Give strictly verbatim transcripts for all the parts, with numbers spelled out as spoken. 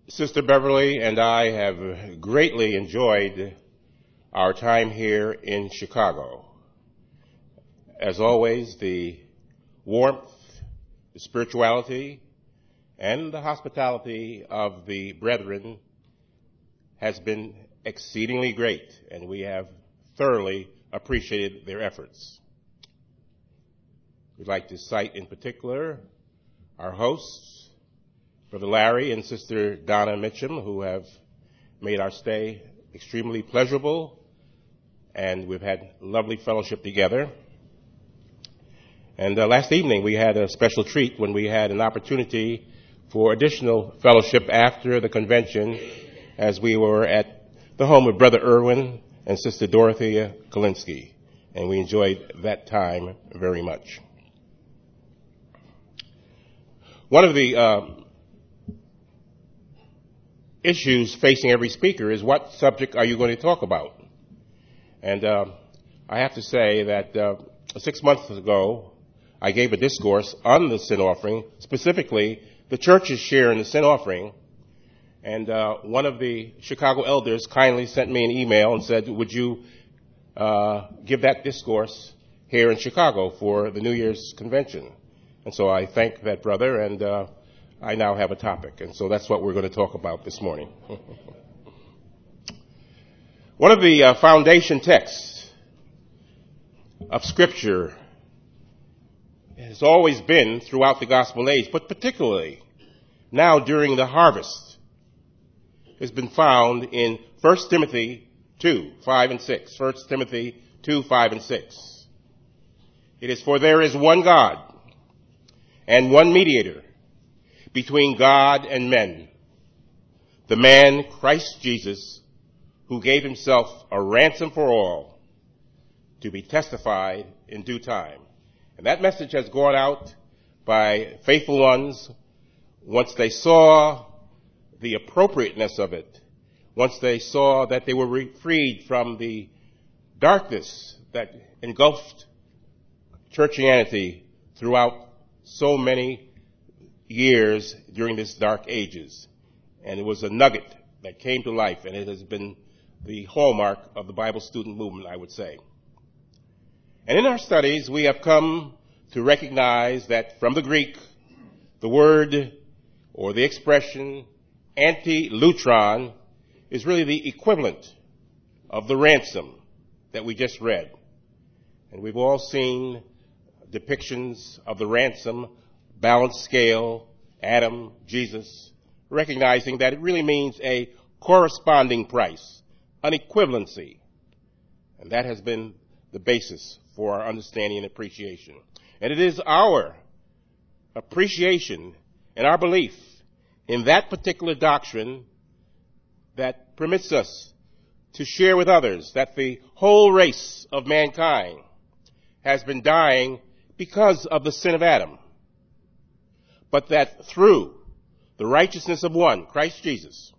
Sister Beverly and I have greatly enjoyed our time here in Chicago. As always, the warmth, the spirituality, and the hospitality of the brethren has been exceedingly great, and we have thoroughly appreciated their efforts. We'd like to cite in particular our hosts, Brother Larry and Sister Donna Mitchum, who have made our stay extremely pleasurable, and we've had lovely fellowship together. And uh, last evening we had a special treat when we had an opportunity for additional fellowship after the convention, as we were at the home of Brother Irwin and Sister Dorothea Kalinsky, and we enjoyed that time very much. One of the uh, issues facing every speaker is, what subject are you going to talk about? And uh, I have to say that uh, six months ago, I gave a discourse on the sin offering, specifically the church's share in the sin offering. And uh, one of the Chicago elders kindly sent me an email and said, would you uh, give that discourse here in Chicago for the New Year's convention? And so I thank that brother, and uh, I now have a topic. And so that's what we're going to talk about this morning. One of the uh, foundation texts of Scripture has always been throughout the gospel age, but particularly now during the harvest, has been found in First Timothy two, five and six. First Timothy two, five and six. It is, for there is one God and one mediator between God and men, the man Christ Jesus, who gave himself a ransom for all, to be testified in due time. And that message has gone out by faithful ones once they saw the appropriateness of it, once they saw that they were re- freed from the darkness that engulfed churchianity throughout so many years during this dark ages. And it was a nugget that came to life, and it has been the hallmark of the Bible student movement, I would say. And in our studies, we have come to recognize that from the Greek, the word or the expression anti-lutron is really the equivalent of the ransom that we just read. And we've all seen depictions of the ransom, balanced scale, Adam, Jesus, recognizing that it really means a corresponding price, an equivalency. And that has been the basis for our understanding and appreciation. And it is our appreciation and our belief in that particular doctrine that permits us to share with others that the whole race of mankind has been dying because of the sin of Adam, but that through the righteousness of one, Christ Jesus,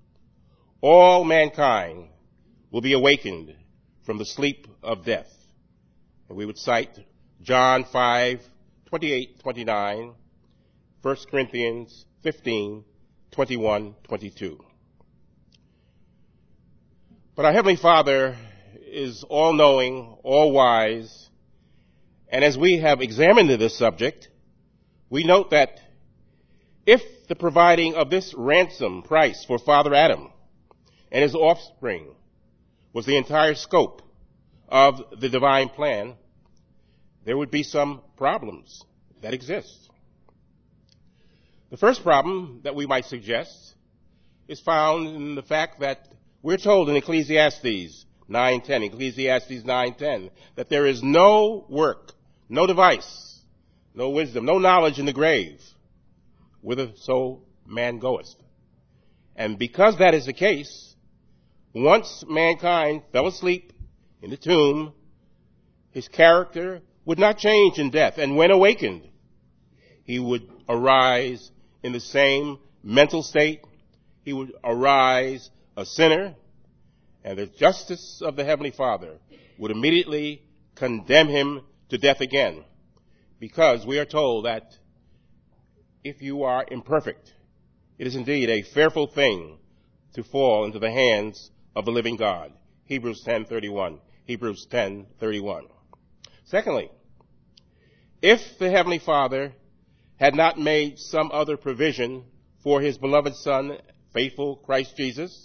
all mankind will be awakened from the sleep of death. And we would cite John five, twenty-eight, twenty-nine, First Corinthians fifteen, twenty-one, twenty-two. But our Heavenly Father is all-knowing, all-wise, and as we have examined this subject, we note that if the providing of this ransom price for Father Adam and his offspring was the entire scope of the divine plan, there would be some problems that exist. The first problem that we might suggest is found in the fact that we're told in Ecclesiastes nine ten, Ecclesiastes nine ten, that there is no work, no device, no wisdom, no knowledge in the grave, whither so man goeth. And because that is the case, once mankind fell asleep in the tomb, his character would not change in death. And when awakened, he would arise in the same mental state. He would arise a sinner, and the justice of the Heavenly Father would immediately condemn him to death again, because we are told that if you are imperfect, It is indeed a fearful thing to fall into the hands of the living God. Hebrews ten thirty-one. Hebrews ten thirty-one. Secondly, if the Heavenly Father had not made some other provision for his beloved Son, faithful Christ Jesus,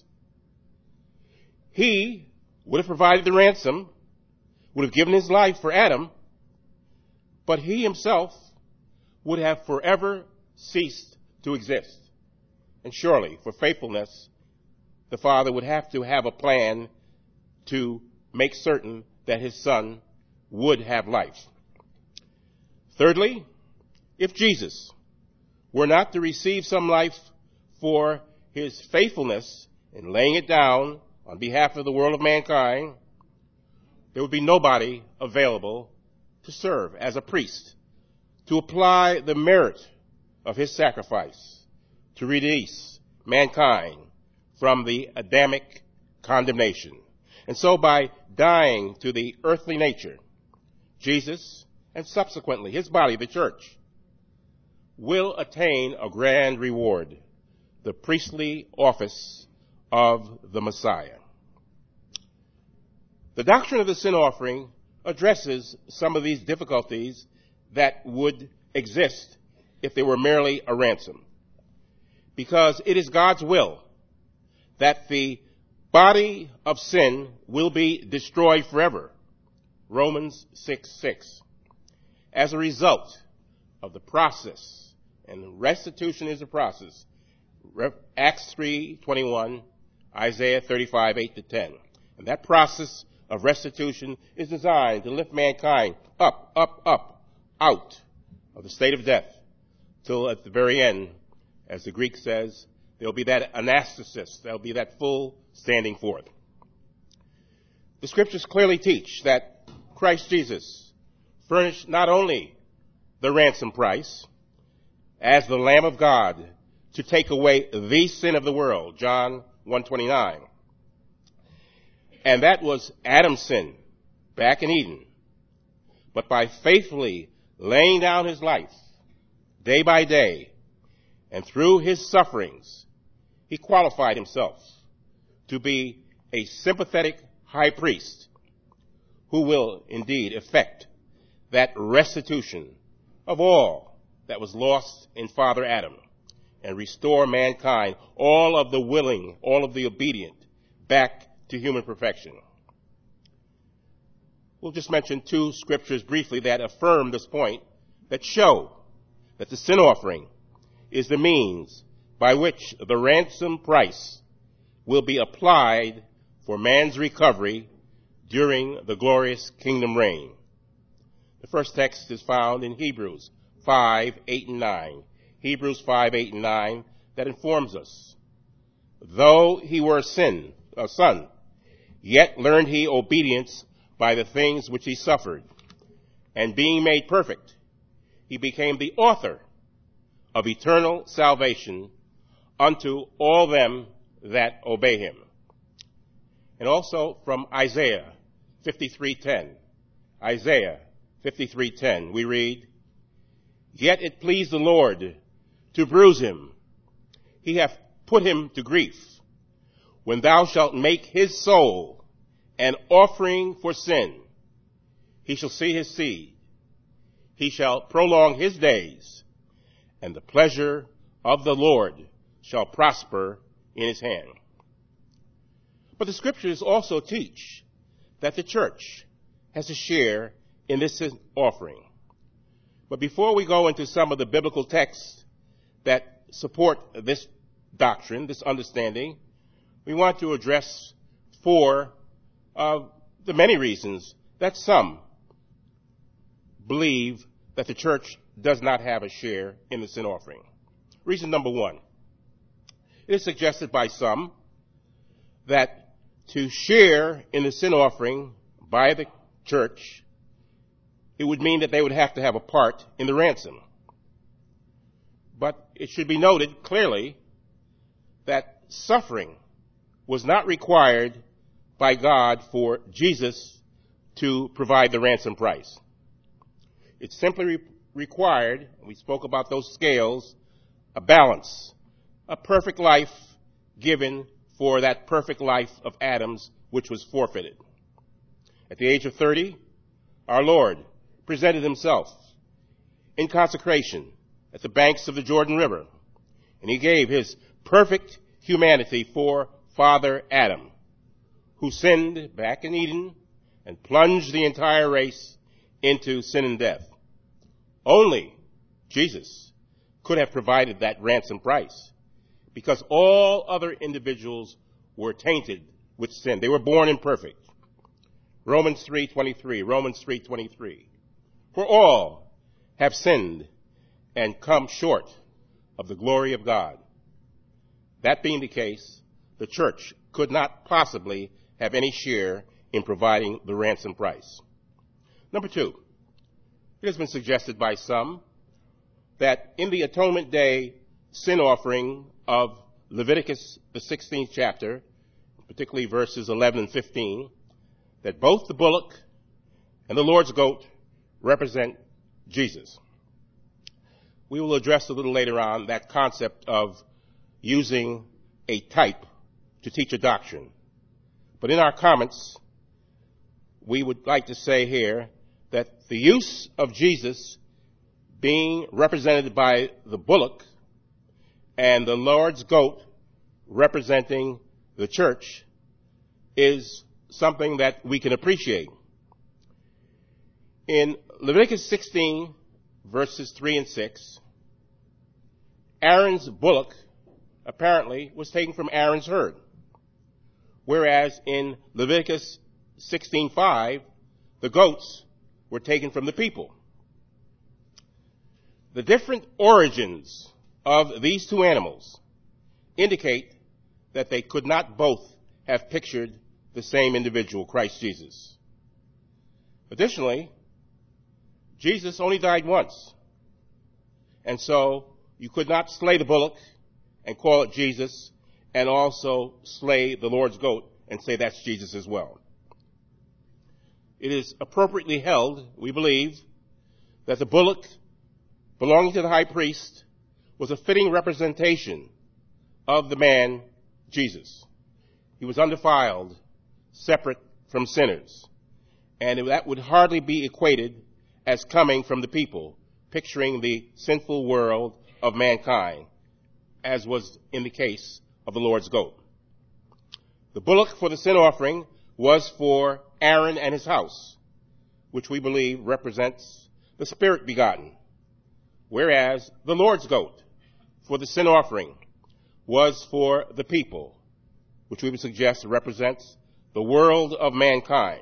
he would have provided the ransom, would have given his life for Adam, but he himself would have forever ceased to exist. And surely, for faithfulness, the Father would have to have a plan to make certain that his Son would have life. Thirdly, if Jesus were not to receive some life for his faithfulness in laying it down on behalf of the world of mankind, there would be nobody available to serve as a priest, to apply the merit of his sacrifice to release mankind from the Adamic condemnation. And so by dying to the earthly nature, Jesus, and subsequently his body, the church, will attain a grand reward, the priestly office of the Messiah. The doctrine of the sin offering addresses some of these difficulties that would exist if they were merely a ransom, because it is God's will that the body of sin will be destroyed forever. Romans six six. As a result of the process, and restitution is a process, Acts three twenty-one, Isaiah thirty-five eight to ten. And that process of restitution is designed to lift mankind up, up, up, out of the state of death, till at the very end, as the Greek says, there'll be that anastasis, there'll be that full standing forth. The scriptures clearly teach that Christ Jesus furnished not only the ransom price as the Lamb of God to take away the sin of the world, John one twenty-nine, and that was Adam's sin back in Eden, but by faithfully laying down his life day by day and through his sufferings, he qualified himself to be a sympathetic high priest who will indeed effect that restitution of all that was lost in Father Adam and restore mankind, all of the willing, all of the obedient, back to human perfection. We'll just mention two scriptures briefly that affirm this point, that show that the sin offering is the means by which the ransom price will be applied for man's recovery during the glorious kingdom reign. The first text is found in Hebrews five eight and nine. Hebrews five eight and nine, that informs us, though he were a sin, a son, yet learned he obedience by the things which he suffered, and being made perfect, he became the author of eternal salvation unto all them that obey him. And also from Isaiah fifty-three ten. Isaiah fifty-three ten, we read, yet it pleased the Lord to bruise him. He hath put him to grief. When thou shalt make his soul an offering for sin, he shall see his seed. He shall prolong his days, and the pleasure of the Lord shall prosper in his hand. But the scriptures also teach that the church has a share in this offering. But before we go into some of the biblical texts that support this doctrine, this understanding, we want to address four of the many reasons that some believe that the church does not have a share in the sin offering. Reason number one, it is suggested by some that to share in the sin offering by the church, it would mean that they would have to have a part in the ransom. But it should be noted clearly that suffering was not required by God for Jesus to provide the ransom price. It simply re- required, we spoke about those scales, a balance a perfect life given for that perfect life of Adam's, which was forfeited. At the age of thirty, our Lord presented himself in consecration at the banks of the Jordan River, and he gave his perfect humanity for Father Adam, who sinned back in Eden and plunged the entire race into sin and death. Only Jesus could have provided that ransom price, because all other individuals were tainted with sin. They were born imperfect. Romans three twenty-three, Romans three twenty-three. For all have sinned and come short of the glory of God. That being the case, the church could not possibly have any share in providing the ransom price. Number two, it has been suggested by some that in the Atonement Day sin offering of Leviticus, the sixteenth chapter, particularly verses eleven and fifteen, that both the bullock and the Lord's goat represent Jesus. We will address a little later on that concept of using a type to teach a doctrine. But in our comments, we would like to say here that the use of Jesus being represented by the bullock and the Lord's goat representing the church is something that we can appreciate. In Leviticus sixteen, verses three and six, Aaron's bullock apparently was taken from Aaron's herd, whereas in Leviticus sixteen five, the goats were taken from the people. The different origins of these two animals indicate that they could not both have pictured the same individual, Christ Jesus. Additionally, Jesus only died once. And so you could not slay the bullock and call it Jesus and also slay the Lord's goat and say that's Jesus as well. It is appropriately held, we believe, that the bullock belonging to the high priest was a fitting representation of the man Jesus. He was undefiled, separate from sinners, and that would hardly be equated as coming from the people, picturing the sinful world of mankind, as was in the case of the Lord's goat. The bullock for the sin offering was for Aaron and his house, which we believe represents the Spirit begotten, whereas the Lord's goat for the sin offering was for the people, which we would suggest represents the world of mankind.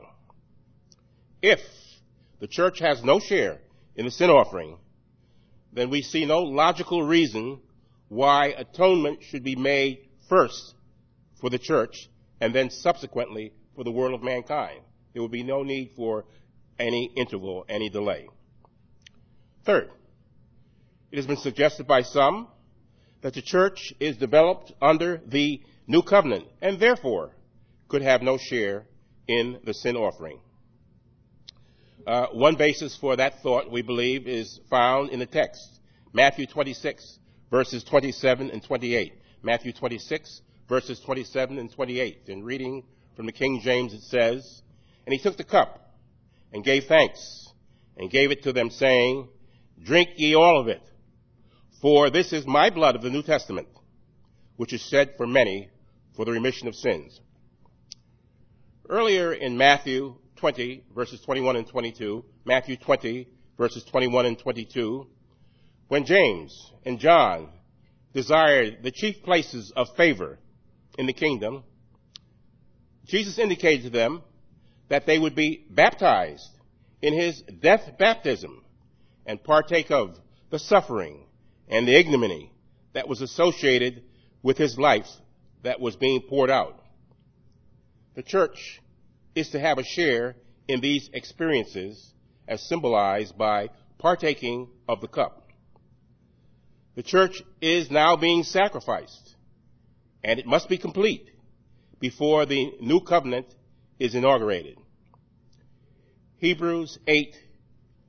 If the church has no share in the sin offering, then we see no logical reason why atonement should be made first for the church and then subsequently for the world of mankind. There would be no need for any interval, any delay. Third, it has been suggested by some that the church is developed under the new covenant and therefore could have no share in the sin offering. Uh, one basis for that thought, we believe, is found in the text. Matthew twenty-six, verses twenty-seven and twenty-eight. Matthew twenty-six, verses twenty-seven and twenty-eight. In reading from the King James, it says, "And he took the cup and gave thanks and gave it to them, saying, Drink ye all of it, for this is my blood of the New Testament, which is shed for many for the remission of sins." Earlier in Matthew twenty, verses twenty-one and twenty-two, Matthew twenty, verses twenty-one and twenty-two, when James and John desired the chief places of favor in the kingdom, Jesus indicated to them that they would be baptized in his death baptism and partake of the suffering and the ignominy that was associated with his life that was being poured out. The church is to have a share in these experiences as symbolized by partaking of the cup. The church is now being sacrificed, and it must be complete before the new covenant is inaugurated. Hebrews eight,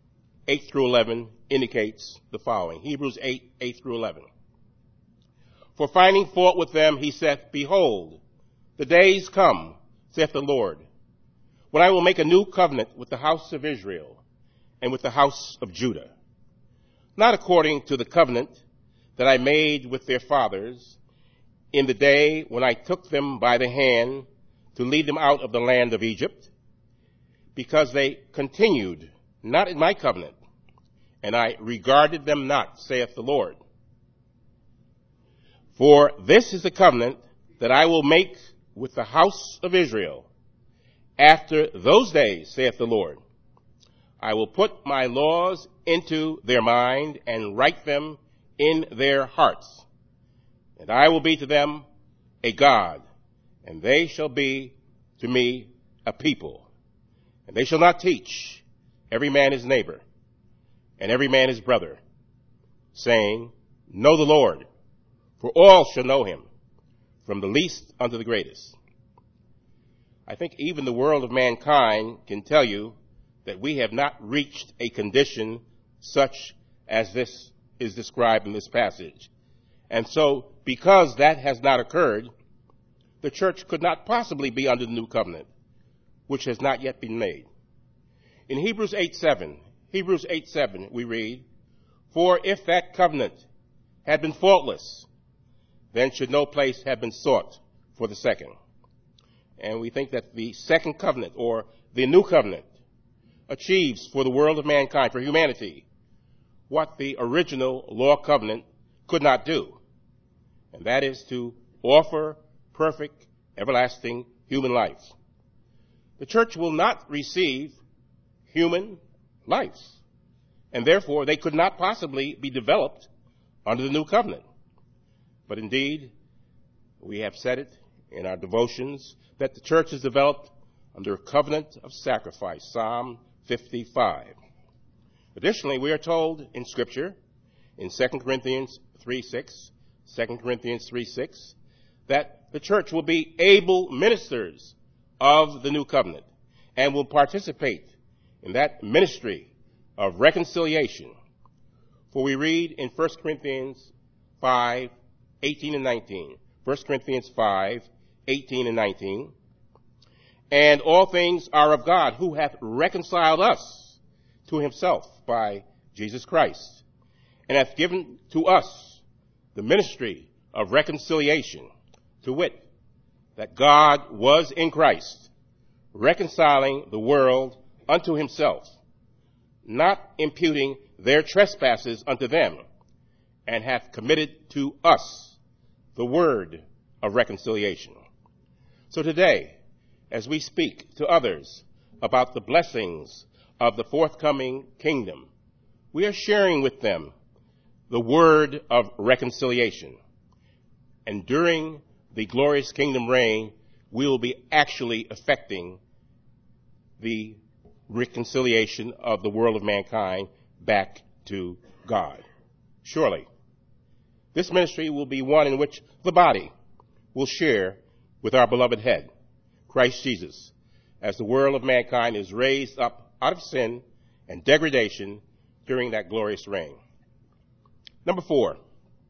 eight through eleven indicates the following. Hebrews eight, eight through eleven. For finding fault with them, he saith, Behold, the days come, saith the Lord, when I will make a new covenant with the house of Israel and with the house of Judah, not according to the covenant that I made with their fathers in the day when I took them by the hand to lead them out of the land of Egypt, because they continued not in my covenant, and I regarded them not, saith the Lord. For this is the covenant that I will make with the house of Israel after those days, saith the Lord. I will put my laws into their mind and write them in their hearts. And I will be to them a God, and they shall be to me a people. And they shall not teach every man his neighbor and every man his brother, saying, Know the Lord, for all shall know him, from the least unto the greatest. I think even the world of mankind can tell you that we have not reached a condition such as this is described in this passage. And so, because that has not occurred, the church could not possibly be under the new covenant, which has not yet been made. In Hebrews eight seven, Hebrews eight seven, we read, For if that covenant had been faultless, then should no place have been sought for the second. And we think that the second covenant, or the new covenant, achieves for the world of mankind, for humanity, what the original law covenant could not do. And that is to offer perfect, everlasting human life. The church will not receive human life, and therefore they could not possibly be developed under the new covenant. But indeed, we have said it in our devotions that the church is developed under a covenant of sacrifice, Psalm fifty-five. Additionally, we are told in Scripture, in Second Corinthians three six, Second Corinthians three six, that the church will be able ministers of the new covenant and will participate in that ministry of reconciliation. For we read in First Corinthians five eighteen and nineteen, First Corinthians five eighteen and nineteen, And all things are of God, who hath reconciled us to himself by Jesus Christ, and hath given to us the ministry of reconciliation, to wit, that God was in Christ, reconciling the world unto himself, not imputing their trespasses unto them, and hath committed to us the word of reconciliation. So today, as we speak to others about the blessings of the forthcoming kingdom, we are sharing with them the word of reconciliation. And during the glorious kingdom reign, we will be actually effecting the reconciliation of the world of mankind back to God. Surely, this ministry will be one in which the body will share with our beloved head, Christ Jesus, as the world of mankind is raised up out of sin and degradation during that glorious reign. Number four,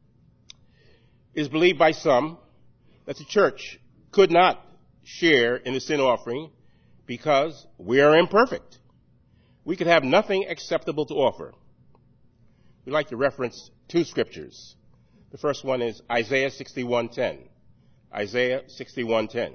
it is believed by some that the church could not share in the sin offering because we are imperfect. We could have nothing acceptable to offer. We'd like to reference two scriptures. The first one is Isaiah sixty-one ten. Isaiah sixty-one ten.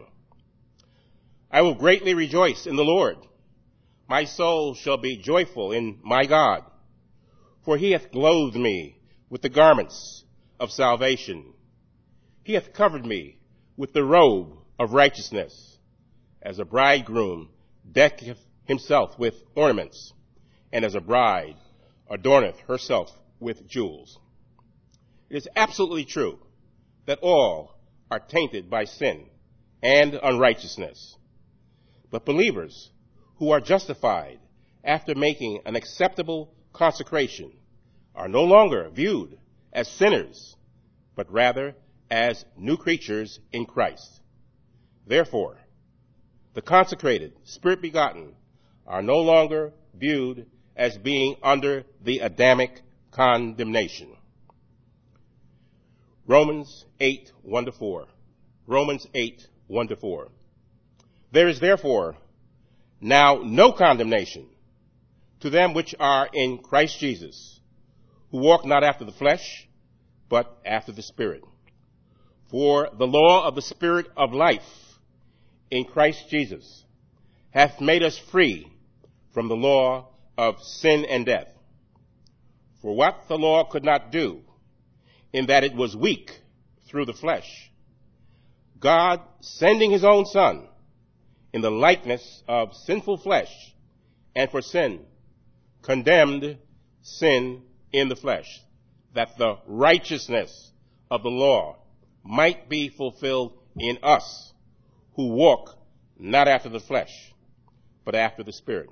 I will greatly rejoice in the Lord. My soul shall be joyful in my God. For he hath clothed me with the garments of salvation. He hath covered me with the robe of righteousness, as a bridegroom decketh himself with ornaments, and as a bride adorneth herself with jewels. It is absolutely true that all are tainted by sin and unrighteousness. But believers who are justified after making an acceptable consecration are no longer viewed as sinners, but rather as new creatures in Christ. Therefore, the consecrated, Spirit-begotten, are no longer viewed as being under the Adamic condemnation. Romans eight, one to four. Romans eight, one to four. There is therefore now no condemnation to them which are in Christ Jesus, who walk not after the flesh, but after the Spirit. For the law of the Spirit of life in Christ Jesus hath made us free from the law of sin and death. For what the law could not do, in that it was weak through the flesh, God, sending his own Son in the likeness of sinful flesh, and for sin, condemned sin in the flesh, that the righteousness of the law might be fulfilled in us, who walk not after the flesh, but after the Spirit.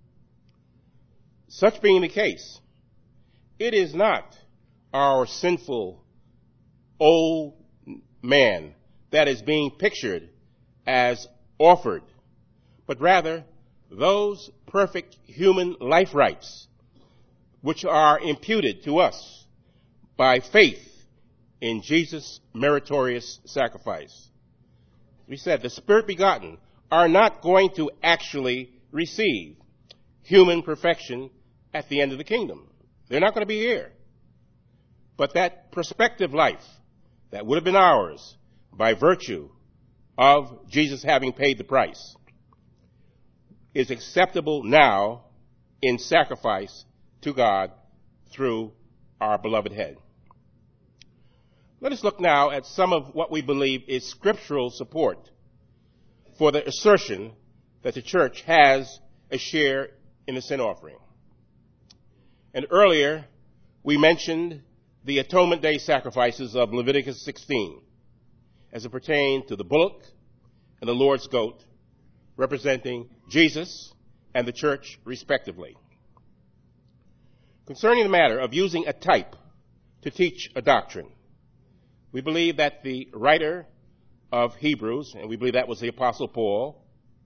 Such being the case, it is not our sinful old man that is being pictured as offered, but rather those perfect human life rights which are imputed to us by faith in Jesus' meritorious sacrifice. We said the Spirit begotten are not going to actually receive human perfection at the end of the kingdom. They're not going to be here. But that prospective life that would have been ours by virtue of Jesus having paid the price is acceptable now in sacrifice to God through our beloved head. Let us look now at some of what we believe is scriptural support for the assertion that the church has a share in the sin offering. And earlier, we mentioned the Atonement Day sacrifices of Leviticus sixteen as it pertained to the bullock and the Lord's goat, representing Jesus and the church respectively. Concerning the matter of using a type to teach a doctrine, we believe that the writer of Hebrews, and we believe that was the Apostle Paul,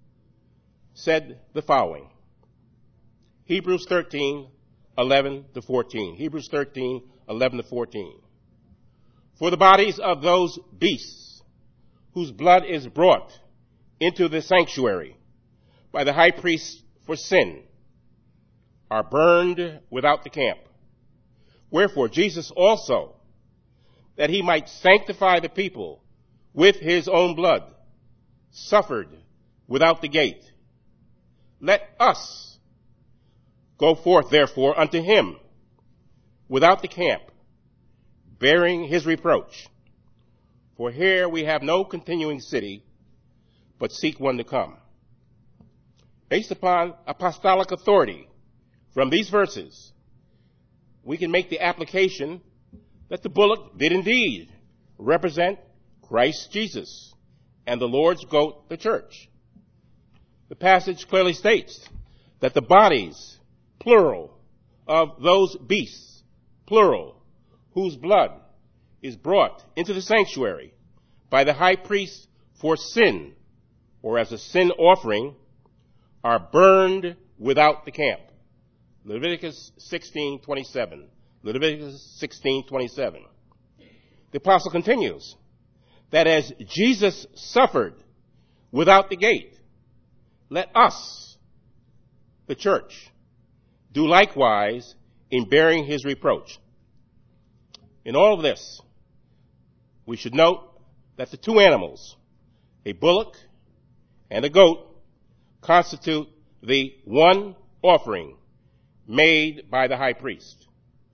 said the following. Hebrews thirteen, eleven to fourteen. Hebrews thirteen, eleven to fourteen. For the bodies of those beasts whose blood is brought into the sanctuary by the high priest for sin are burned without the camp. Wherefore Jesus also, that he might sanctify the people with his own blood, suffered without the gate. Let us go forth therefore unto him without the camp, bearing his reproach. For here we have no continuing city, but seek one to come. Based upon apostolic authority from these verses, we can make the application that the bullock did indeed represent Christ Jesus and the Lord's goat, the church. The passage clearly states that the bodies, plural, of those beasts, plural, whose blood is brought into the sanctuary by the high priest for sin, or as a sin offering, are burned without the camp. Leviticus sixteen twenty-seven. Leviticus sixteen twenty-seven. The apostle continues that as Jesus suffered without the gate, let us, the church, do likewise in bearing his reproach. In all of this, we should note that the two animals, a bullock and a goat, constitute the one offering made by the high priest.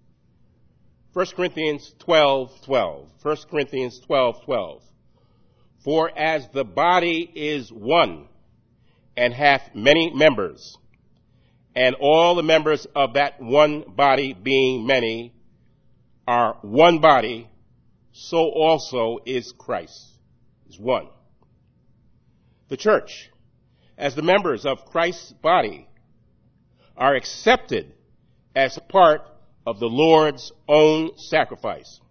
First Corinthians twelve twelve. First Corinthians twelve twelve. For as the body is one and hath many members, and all the members of that one body being many are one body, so also is Christ, is one. The church, as the members of Christ's body, are accepted as part of the Lord's own sacrifice.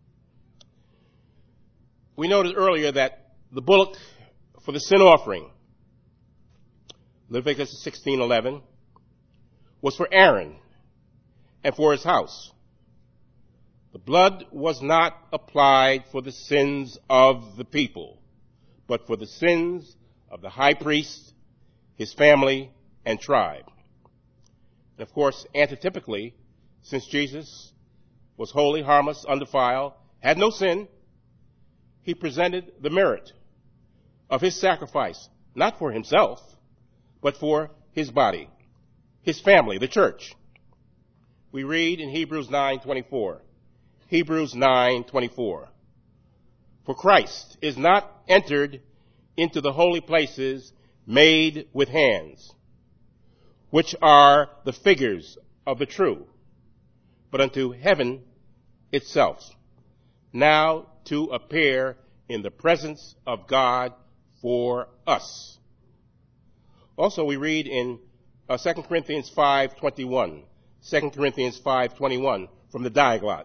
We noted earlier that the bullock for the sin offering, Leviticus sixteen eleven, was for Aaron and for his house. The blood was not applied for the sins of the people, but for the sins of the high priest, his family, and tribe. And of course, antitypically, since Jesus was holy, harmless, undefiled, had no sin, he presented the merit of his sacrifice, not for himself, but for his body, his family, the church. We read in Hebrews nine twenty-four. Hebrews nine twenty-four. For Christ is not entered into the holy places made with hands, which are the figures of the true, but unto heaven itself, now to appear in the presence of God for us. Also, we read in uh, Second Corinthians five twenty-one, Second Corinthians five twenty-one from the Diaglott.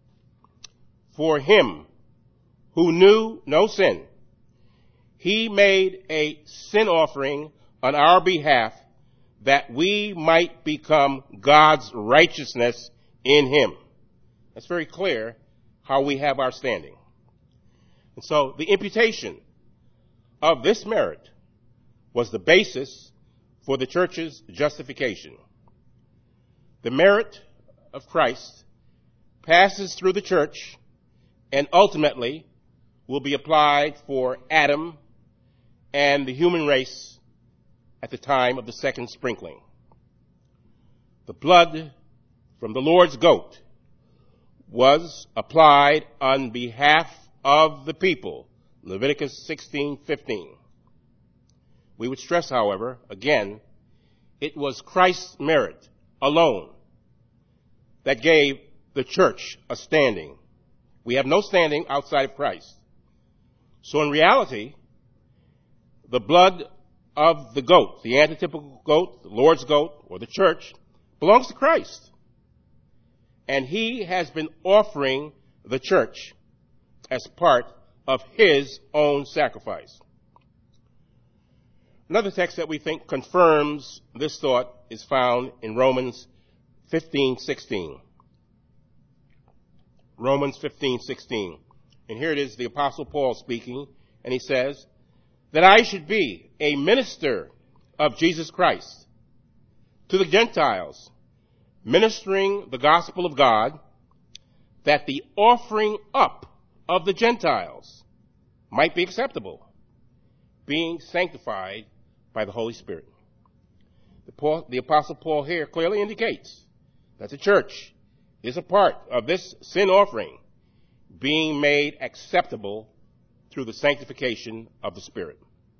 For him who knew no sin, he made a sin offering on our behalf, that we might become God's righteousness in him. That's very clear how we have our standing. And so the imputation of this merit was the basis for the church's justification. The merit of Christ passes through the church and ultimately will be applied for Adam and the human race at the time of the second sprinkling. The blood from the Lord's goat was applied on behalf of the people, Leviticus sixteen fifteen. We would stress, however, again, it was Christ's merit alone that gave the church a standing. We have no standing outside of Christ. So in reality, the blood of the goat, the antitypical goat, the Lord's goat, or the church, belongs to Christ. And he has been offering the church as part of his own sacrifice. Another text that we think confirms this thought is found in Romans fifteen sixteen. Romans fifteen sixteen. And here it is, the Apostle Paul speaking, and he says, that I should be a minister of Jesus Christ to the Gentiles, ministering the gospel of God, that the offering up of the Gentiles might be acceptable, being sanctified by the Holy Spirit. The, Paul, the Apostle Paul here clearly indicates that the church is a part of this sin offering being made acceptable through the sanctification of the Spirit.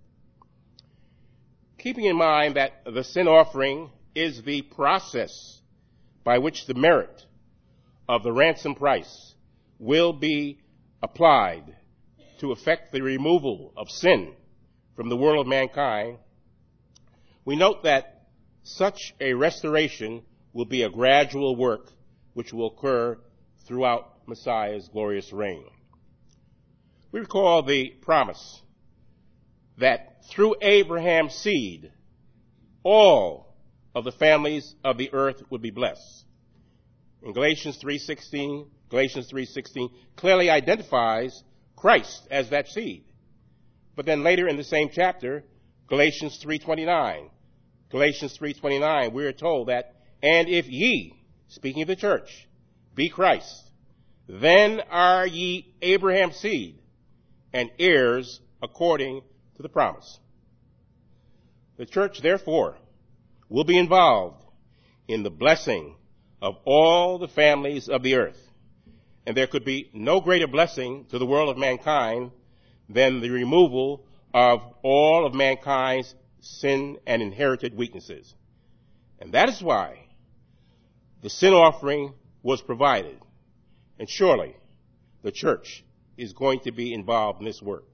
Keeping in mind that the sin offering is the process by which the merit of the ransom price will be applied to effect the removal of sin from the world of mankind, we note that such a restoration will be a gradual work which will occur throughout Messiah's glorious reign. We recall the promise that through Abraham's seed, all of the families of the earth would be blessed. In Galatians three sixteen, Galatians three sixteen clearly identifies Christ as that seed. But then later in the same chapter, Galatians three twenty-nine, Galatians three twenty-nine, we are told that, and if ye, speaking of the church, be Christ, then are ye Abraham's seed, and heirs according to the promise. The church, therefore, will be involved in the blessing of all the families of the earth. And there could be no greater blessing to the world of mankind than the removal of all of mankind's sin and inherited weaknesses. And that is why the sin offering was provided. And surely the church is going to be involved in this work.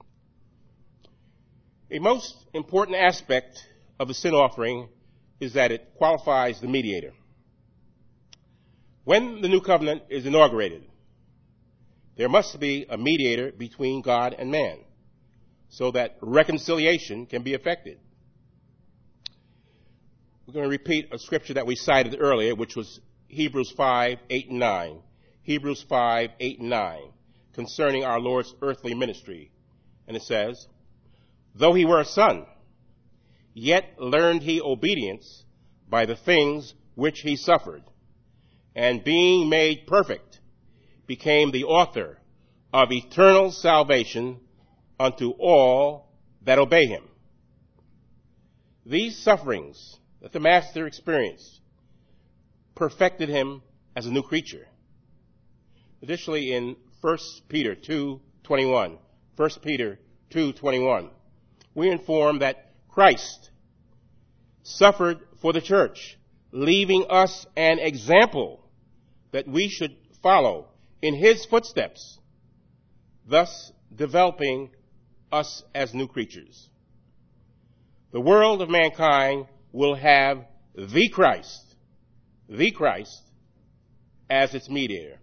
A most important aspect of the sin offering is that it qualifies the mediator. When the new covenant is inaugurated, there must be a mediator between God and man so that reconciliation can be effected. We're going to repeat a scripture that we cited earlier, which was Hebrews five, eight, and nine. Hebrews five, eight, and nine, concerning our Lord's earthly ministry. And it says, though he were a son, yet learned he obedience by the things which he suffered, and being made perfect, became the author of eternal salvation unto all that obey him. These sufferings that the Master experienced perfected him as a new creature. Additionally, in First Peter two twenty-one, First Peter two twenty-one, we inform that Christ suffered for the church, leaving us an example that we should follow in his footsteps, thus developing us as new creatures. The world of mankind will have the Christ, the Christ, as its mediator.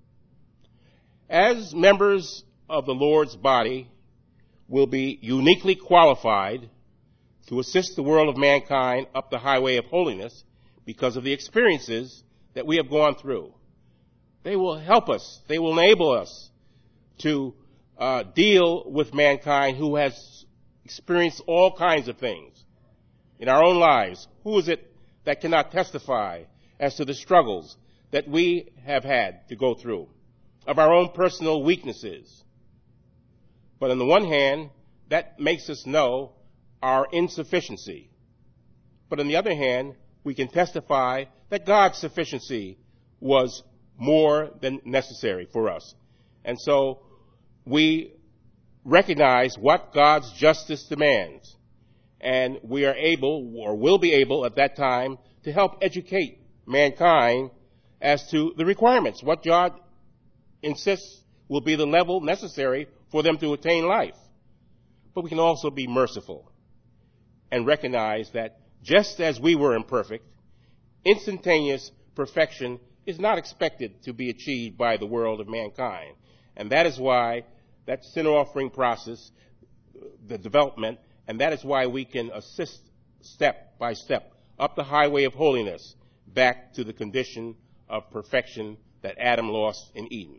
As members of the Lord's body, will be uniquely qualified to assist the world of mankind up the highway of holiness because of the experiences that we have gone through. They will help us. They will enable us to uh, deal with mankind who has experienced all kinds of things in our own lives. Who is it that cannot testify as to the struggles that we have had to go through, of our own personal weaknesses? But on the one hand, that makes us know our insufficiency. But on the other hand, we can testify that God's sufficiency was more than necessary for us. And so we recognize what God's justice demands. And we are able, or will be able at that time, to help educate mankind as to the requirements, what God insists will be the level necessary for them to attain life. But we can also be merciful and recognize that just as we were imperfect, instantaneous perfection is not expected to be achieved by the world of mankind. And that is why that sin offering process, the development, and that is why we can assist step by step up the highway of holiness back to the condition of perfection that Adam lost in Eden.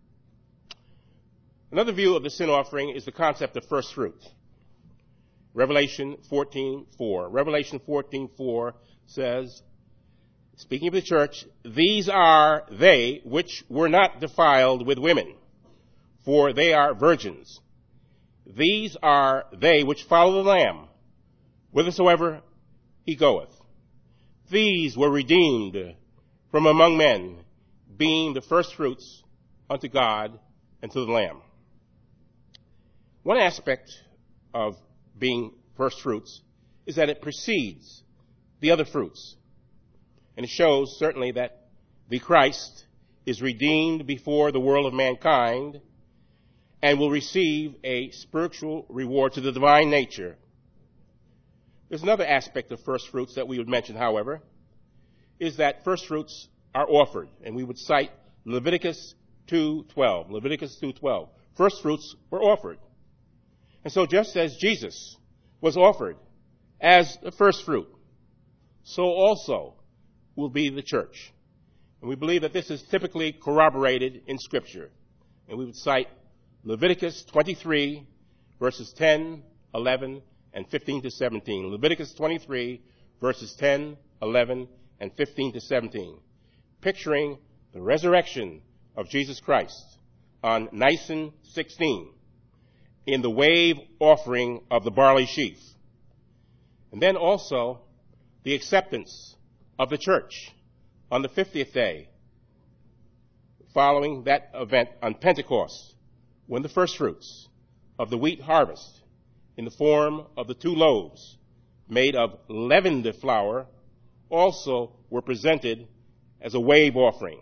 Another view of the sin offering is the concept of first fruits. Revelation fourteen four. Revelation fourteen four says, speaking of the church, these are they which were not defiled with women, for they are virgins. These are they which follow the Lamb, whithersoever he goeth. These were redeemed from among men, being the first fruits unto God and to the Lamb. One aspect of being first fruits is that it precedes the other fruits. And it shows certainly that the Christ is redeemed before the world of mankind and will receive a spiritual reward to the divine nature. There's another aspect of first fruits that we would mention, however, is that first fruits are offered. And we would cite Leviticus two twelve. Leviticus two twelve. First fruits were offered. And so just as Jesus was offered as the first fruit, so also will be the church. And we believe that this is typically corroborated in Scripture. And we would cite Leviticus twenty-three, verses ten, eleven, and fifteen to seventeen. Leviticus twenty-three, verses ten, eleven, and fifteen to seventeen. Picturing the resurrection of Jesus Christ on Nisan sixteen in the wave offering of the barley sheaf. And then also the acceptance of the church on the fiftieth day following that event on Pentecost, when the first fruits of the wheat harvest in the form of the two loaves made of leavened flour also were presented as a wave offering.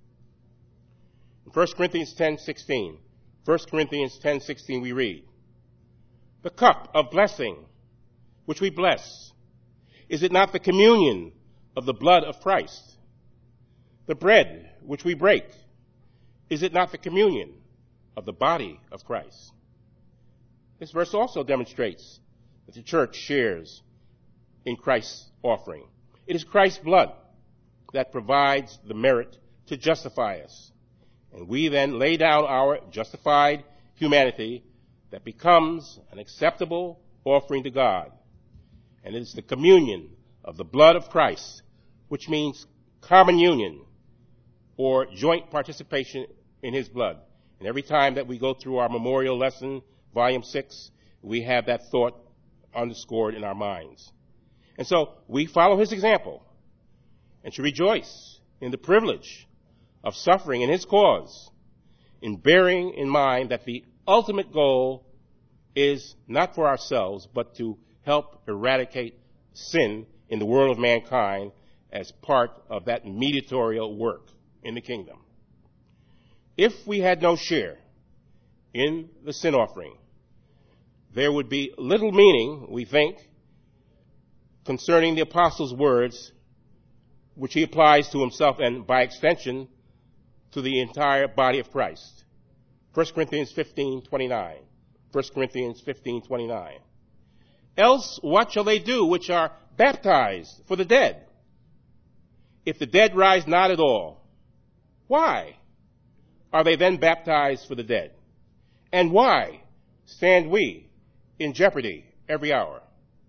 In First Corinthians ten sixteen, First Corinthians ten sixteen we read, the cup of blessing which we bless, is it not the communion of the blood of Christ? The bread which we break, is it not the communion of the body of Christ? This verse also demonstrates that the church shares in Christ's offering. It is Christ's blood that provides the merit to justify us. And we then lay down our justified humanity that becomes an acceptable offering to God. And it is the communion of the blood of Christ, which means common union or joint participation in his blood. And every time that we go through our memorial lesson, volume six, we have that thought underscored in our minds. And so we follow his example and should rejoice in the privilege of suffering in his cause, in bearing in mind that the ultimate goal is not for ourselves, but to help eradicate sin in the world of mankind as part of that mediatorial work in the kingdom. If we had no share in the sin offering, there would be little meaning, we think, concerning the apostle's words, which he applies to himself and by extension to the entire body of Christ. First Corinthians fifteen twenty-nine. First Corinthians fifteen twenty-nine. Else what shall they do which are baptized for the dead? If the dead rise not at all, why are they then baptized for the dead? And why stand we in jeopardy every hour?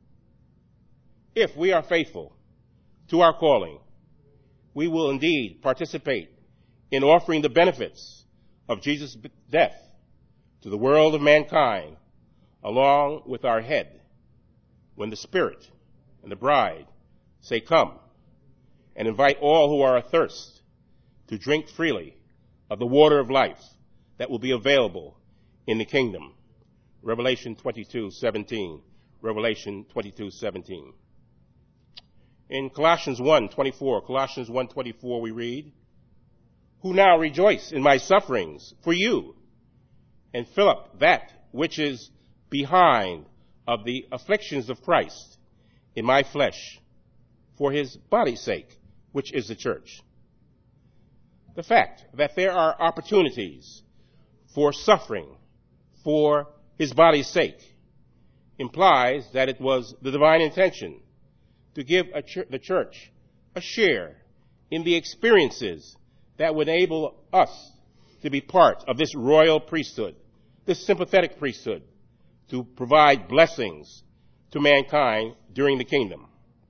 If we are faithful to our calling, we will indeed participate in offering the benefits of Jesus' death to the world of mankind, along with our head, when the Spirit and the bride say, "Come," and invite all who are athirst to drink freely of the water of life that will be available in the kingdom. Revelation twenty-two seventeen. Revelation twenty-two seventeen. In Colossians one twenty-four, Colossians one twenty-four, we read, "Who now rejoice in my sufferings for you, and fill up that which is behind of the afflictions of Christ in my flesh, for his body's sake, which is the church." The fact that there are opportunities for suffering for his body's sake implies that it was the divine intention to give a ch- the church a share in the experiences that would enable us to be part of this royal priesthood, this sympathetic priesthood, to provide blessings to mankind during the kingdom.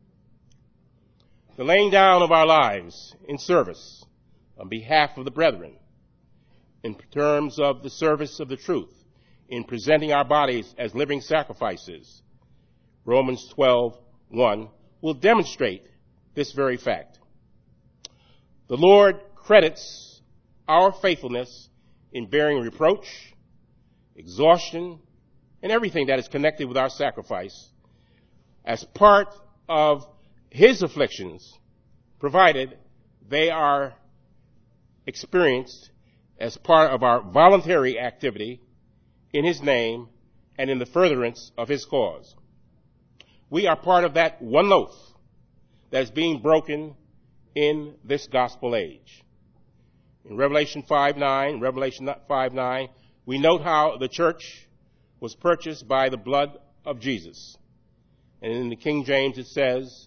The laying down of our lives in service on behalf of the brethren, in terms of the service of the truth, in presenting our bodies as living sacrifices, Romans twelve one, will demonstrate this very fact. The Lord credits our faithfulness in bearing reproach, exhaustion, and everything that is connected with our sacrifice as part of his afflictions, provided they are experienced as part of our voluntary activity in his name and in the furtherance of his cause. We are part of that one loaf that is being broken in this gospel age. In Revelation five nine, Revelation five nine, we note how the church was purchased by the blood of Jesus. And in the King James it says,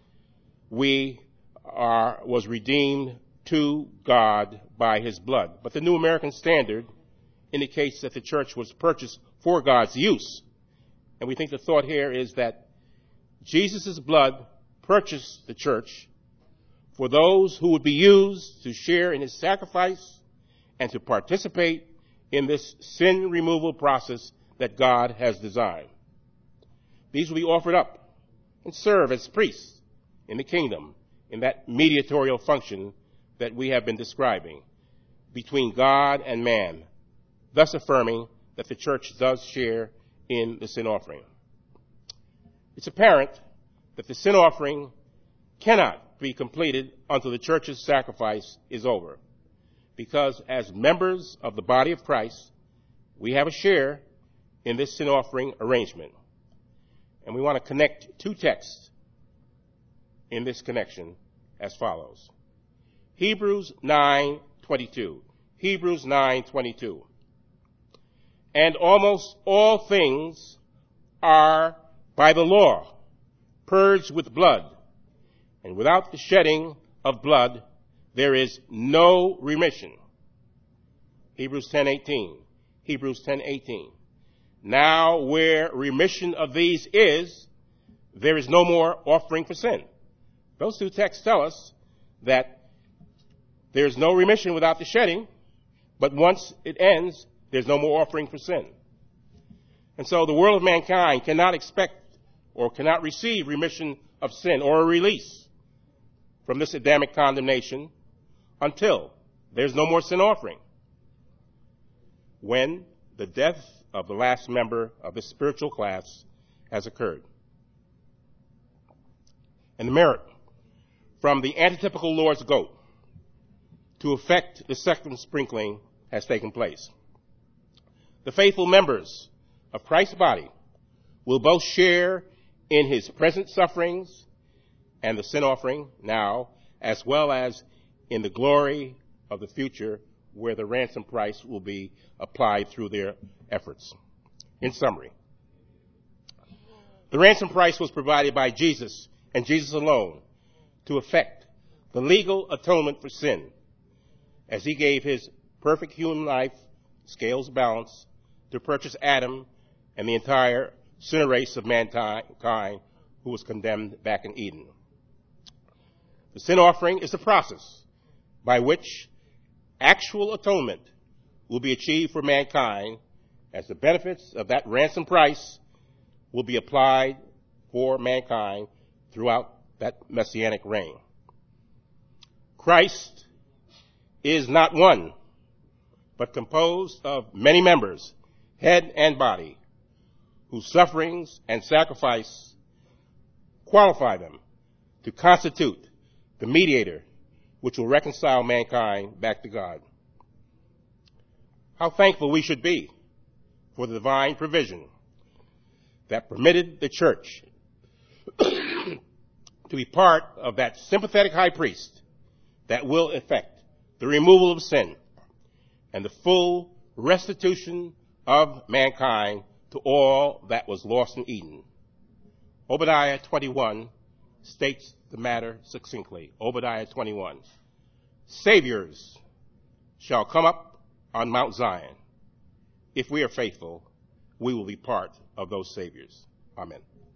we are, was redeemed to God by his blood. But the New American Standard indicates that the church was purchased for God's use. And we think the thought here is that Jesus' blood purchased the church for those who would be used to share in his sacrifice and to participate in this sin removal process that God has designed. These will be offered up and serve as priests in the kingdom in that mediatorial function that we have been describing between God and man, thus affirming that the church does share in the sin offering. It's apparent that the sin offering cannot be completed until the church's sacrifice is over, because as members of the body of Christ, we have a share in this sin offering arrangement. And we want to connect two texts in this connection as follows. Hebrews nine twenty-two. Hebrews nine twenty-two. And almost all things are by the law purged with blood, and without the shedding of blood there is no remission. Hebrews ten eighteen. Hebrews ten eighteen. Now where remission of these is, there is no more offering for sin. Those two texts tell us that there is no remission without the shedding, but once it ends, there's no more offering for sin. And so the world of mankind cannot expect or cannot receive remission of sin or a release from this Adamic condemnation until there's no more sin offering. When the death of the last member of the spiritual class has occurred. And the merit from the antitypical Lord's goat to effect the second sprinkling has taken place. The faithful members of Christ's body will both share in his present sufferings and the sin offering now, as well as in the glory of the future where the ransom price will be applied through their efforts. In summary, the ransom price was provided by Jesus and Jesus alone to effect the legal atonement for sin, as he gave his perfect human life, scales balance, to purchase Adam and the entire sinner race of mankind who was condemned back in Eden. The sin offering is the process by which actual atonement will be achieved for mankind, as the benefits of that ransom price will be applied for mankind throughout that messianic reign. Christ is not one, but composed of many members, head and body, whose sufferings and sacrifice qualify them to constitute the mediator which will reconcile mankind back to God. How thankful we should be for the divine provision that permitted the church to be part of that sympathetic high priest that will effect the removal of sin and the full restitution of mankind to all that was lost in Eden. Obadiah twenty-one states the matter succinctly. Obadiah twenty-one. Saviors shall come up on Mount Zion. If we are faithful, we will be part of those saviors. Amen.